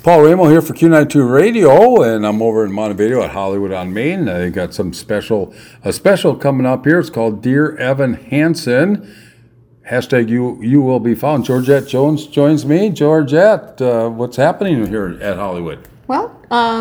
Paul Ramo here for Q92 Radio, and I'm over in Montevideo at Hollywood on Main. I got a special coming up here. It's called Dear Evan Hansen. Hashtag you will be found. Georgette Jones joins me. Georgette, what's happening here at Hollywood? Well,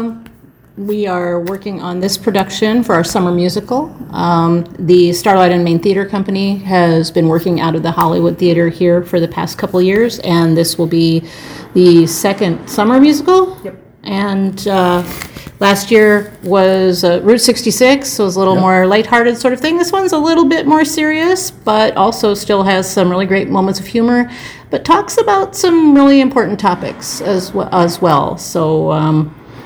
we are working on this production for our summer musical. The Starlight on Main Theater Company has been working out of the Hollywood Theater here for the past couple of years, and this will be the second summer musical. Yep. And last year was Route 66, so it was a little more lighthearted sort of thing. This one's a little bit more serious, but also still has some really great moments of humor, but talks about some really important topics as well. So,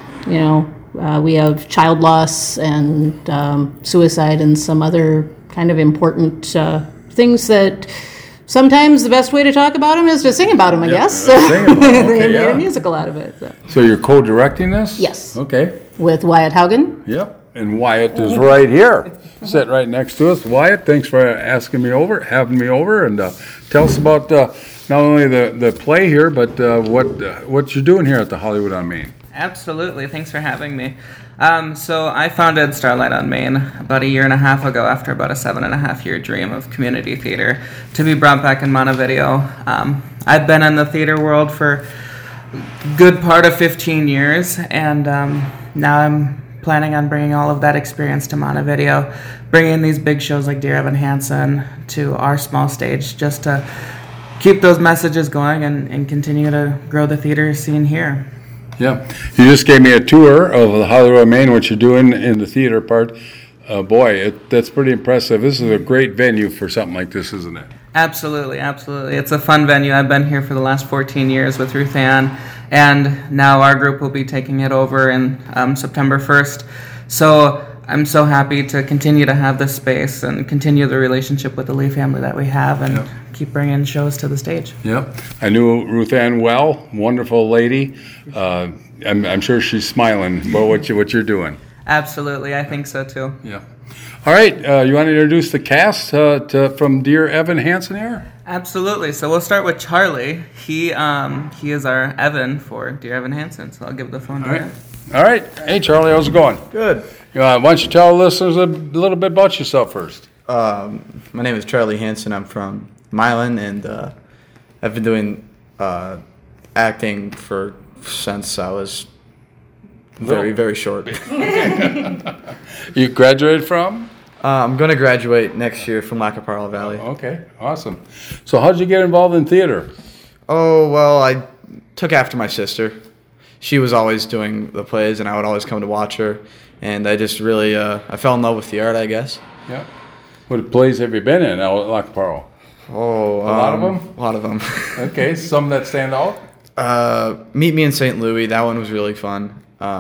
we have child loss and suicide and some other kind of important things that sometimes the best way to talk about them is to sing about them, I guess. They made a musical out of it. So you're co-directing this? Yes. Okay. With Wyatt Haugen. Yep. And Wyatt is right here, sitting right next to us. Wyatt, thanks for having me over, and tell us about not only the play here, but what you're doing here at the Hollywood on Main. Absolutely. Thanks for having me. So I founded Starlight on Main about a year and a half ago after about a 7.5-year dream of community theater to be brought back in Montevideo. I've been in the theater world for a good part of 15 years, and now I'm planning on bringing all of that experience to Montevideo, bringing these big shows like Dear Evan Hansen to our small stage just to keep those messages going and continue to grow the theater scene here. Yeah, you just gave me a tour of the Hollywood on Main, what you're doing in the theater part. That's pretty impressive. This is a great venue for something like this, isn't it? Absolutely, absolutely. It's a fun venue. I've been here for the last 14 years with Ruth Ann, and now our group will be taking it over in September 1st. So I'm so happy to continue to have this space and continue the relationship with the Lee family that we have and keep bringing shows to the stage. Yep. I knew Ruth Ann well, wonderful lady. I'm sure she's smiling about what you're doing. Absolutely, I think so too. Yeah. All right, you want to introduce the cast from Dear Evan Hansen here? Absolutely. So we'll start with Charlie. He is our Evan for Dear Evan Hansen. So I'll give the phone to him. All right. Hey, Charlie, how's it going? Good. Why don't you tell the listeners a little bit about yourself first? My name is Charlie Hansen. I'm from Milan, and I've been doing acting since I was very, very short. You graduated from? I'm going to graduate next year from La Caparra Valley. Okay, awesome. So how'd you get involved in theater? Oh, well, I took after my sister. She was always doing the plays, and I would always come to watch her. And I just really, I fell in love with the art, I guess. Yeah. What plays have you been in at La Caparra? Oh, a lot of them? A lot of them. Okay, some that stand out? Meet Me in St. Louis. That one was really fun.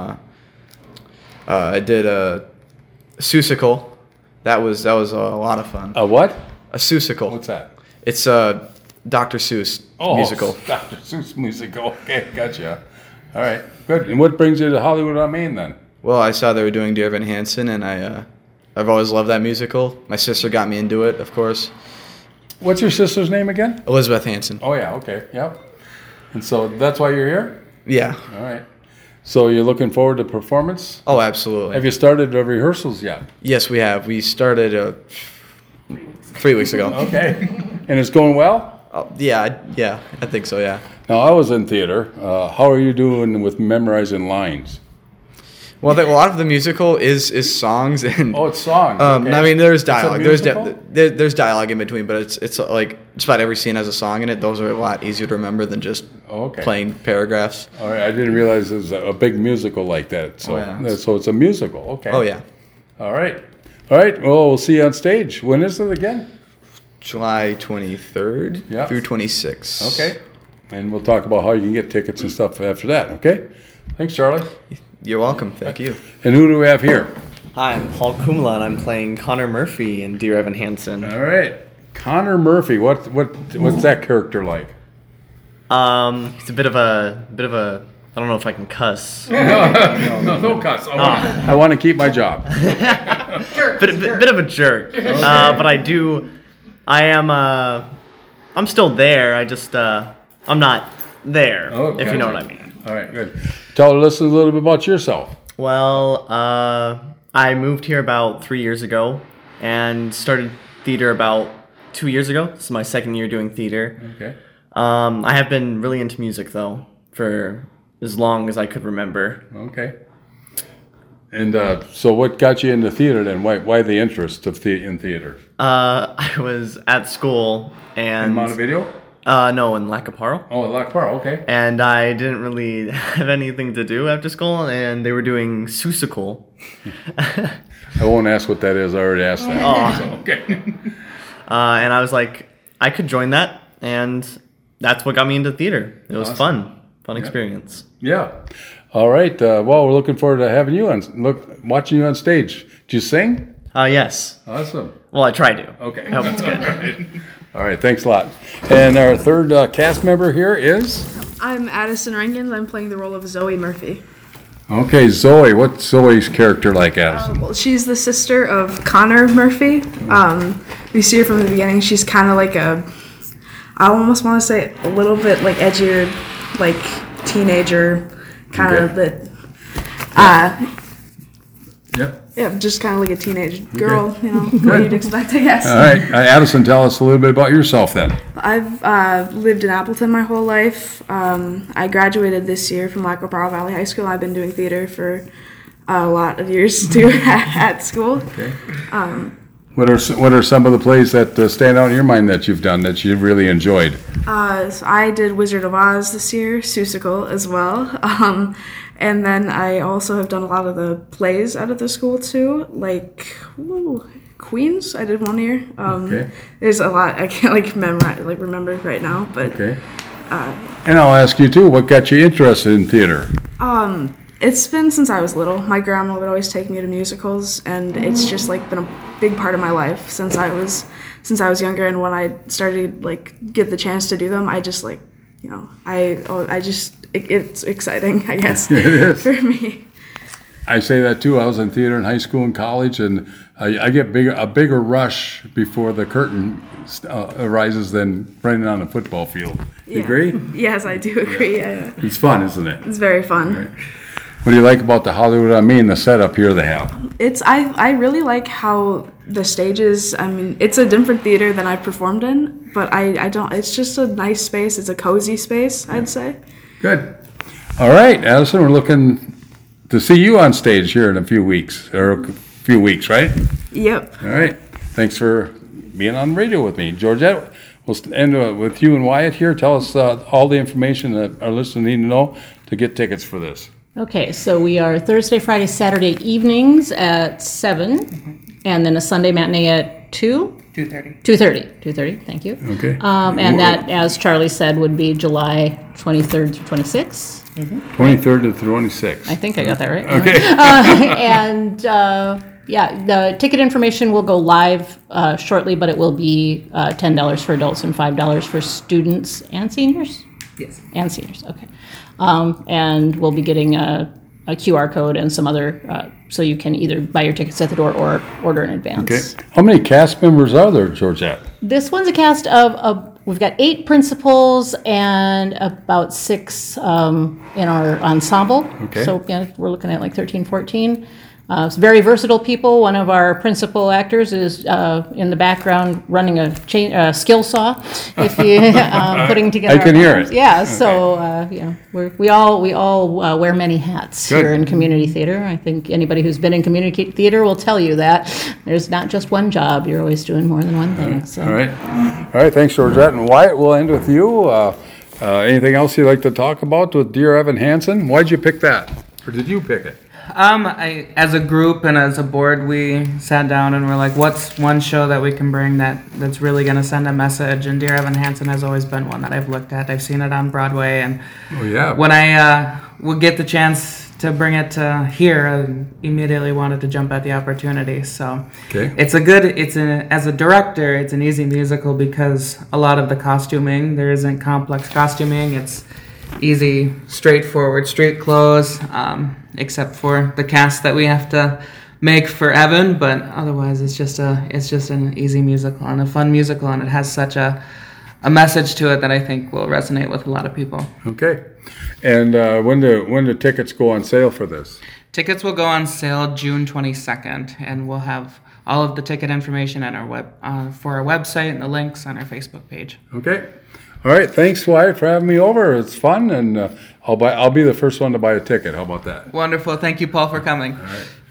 I did a Seussical. That was a lot of fun. A what? A Seussical. What's that? It's a Dr. Seuss musical. Dr. Seuss musical. Okay, gotcha. All right, good. And what brings you to Hollywood on Main then? Well, I saw they were doing Dear Evan Hansen, and I've always loved that musical. My sister got me into it, of course. What's your sister's name again? Elizabeth Hansen. Oh, yeah, okay, yep. And so that's why you're here? Yeah. All right. So you're looking forward to performance? Oh, absolutely. Have you started the rehearsals yet? Yes, we have. We started 3 weeks ago. Okay. And it's going well? Yeah, I think so, yeah. Now, I was in theater. How are you doing with memorizing lines? Well, a lot of the musical is songs and. Oh, it's songs. Okay. I mean, there's dialogue. There's There's dialogue in between, but it's like just about every scene has a song in it. Those are a lot easier to remember than just plain paragraphs. All right, I didn't realize it was a big musical like that. So, so it's a musical. Okay. Oh yeah. All right. Well, we'll see you on stage. When is it again? July 23rd through 26th. Okay. And we'll talk about how you can get tickets and stuff after that. Okay. Thanks, Charlie. You're welcome. Thank you. And who do we have here? Hi, I'm Paul Kumla, and I'm playing Connor Murphy in Dear Evan Hansen. All right, Connor Murphy. What's that character like? He's a bit of a. I don't know if I can cuss. No cuss. I want to keep my job. bit of a jerk. But I'm still there. I'm not there. Oh, if you know what I mean. All right, good. Tell us a little bit about yourself. Well, I moved here about 3 years ago and started theater about 2 years ago. This is my second year doing theater. Okay. I have been really into music, though, for as long as I could remember. Okay. And so what got you into theater then? Why the interest in theater? I was at school and... In Montevideo? No, in Lacaparo. Oh, Lacaparo, okay. And I didn't really have anything to do after school, and they were doing Seussical. I won't ask what that is. I already asked that. Oh. So, okay. And I was like, I could join that, and that's what got me into theater. It was Awesome. fun experience. Yeah. All right. Well, we're looking forward to having you watching you on stage. Do you sing? Yes. Awesome. Well, I try to. Okay. I hope it's good. All right. Thanks a lot. And our third cast member here is? I'm Addison Rankin. I'm playing the role of Zoe Murphy. Okay, Zoe. What's Zoe's character like, Addison? Well, she's the sister of Connor Murphy. We see her from the beginning. She's kind of like I almost want to say a little bit like edgier, like teenager, kind of Okay. Yep. yeah, just kind of like a teenage girl, you know, what you'd expect, I guess. All right. Addison, tell us a little bit about yourself then. I've lived in Appleton my whole life. I graduated this year from Lacaparo Valley High School. I've been doing theater for a lot of years too at school. Okay. What are some of the plays that stand out in your mind that you've done that you've really enjoyed? So I did Wizard of Oz this year, Seussical as well. And then I also have done a lot of the plays out of the school too, like Queens. I did one year. Okay. There's a lot I can't remember right now, but Okay. And I'll ask you too, what got you interested in theater? it's been since I was little. My grandma would always take me to musicals, and it's just like been a big part of my life since I was younger. And when I started get the chance to do them, I just it's exciting, I guess. It is. For me. I say that too. I was in theater in high school and college, and I get a bigger rush before the curtain arises than running on a football field. You agree? Yes, I do agree. Yeah. It's fun, isn't it? It's very fun. What do you like about the Hollywood on Main, the setup here they have? I really like how the stages, I mean, it's a different theater than I've performed in, but I don't, it's just a nice space. It's a cozy space, I'd say. Good. All right, Addison, we're looking to see you on stage here in a few weeks, right? Yep. All right. Thanks for being on the radio with me. Georgette, we'll end with you and Wyatt here. Tell us all the information that our listeners need to know to get tickets for this. Okay, so we are Thursday, Friday, Saturday evenings at 7, and then a Sunday matinee at 2? 2:30. 2:30, thank you. Okay. And that, as Charlie said, would be July 23rd through 26th. 23rd to 26th. I think I got that right. Okay. The ticket information will go live shortly, but it will be $10 for adults and $5 for students and seniors? Yes. And seniors, okay. And we'll be getting a QR code and some other, so you can either buy your tickets at the door or order in advance. Okay. How many cast members are there, Georgette? This one's a cast of we've got 8 principals and about 6 in our ensemble. Okay. So yeah, we're looking at like 13, 14. It's very versatile people. One of our principal actors is in the background running a skill saw. If you putting together, I can hear it. Yeah. So we all wear many hats Good. here in community theater. I think anybody who's been in community theater will tell you that there's not just one job. You're always doing more than one thing. So. All right. Thanks, Georgette. And Wyatt, we'll end with you. Anything else you'd like to talk about with Dear Evan Hansen? Why'd you pick that? Or did you pick it? As a group and as a board, we sat down and we're like, what's one show that we can bring that's really going to send a message? And Dear Evan Hansen has always been one that I've looked at. I've seen it on Broadway, and when I would get the chance to bring it to here, I immediately wanted to jump at the opportunity. So as a director, it's an easy musical because a lot of the costuming, there isn't complex costuming. It's easy, straightforward, street clothes, except for the cast that we have to make for Evan. But otherwise, it's just an easy musical and a fun musical, and it has such a message to it that I think will resonate with a lot of people. Okay. And when do tickets go on sale for this? Tickets will go on sale June 22nd, and we'll have all of the ticket information on our for our website and the links on our Facebook page. Okay. All right. Thanks, Wyatt, for having me over. It's fun, and I'll be the first one to buy a ticket. How about that? Wonderful. Thank you, Paul, for coming. All right.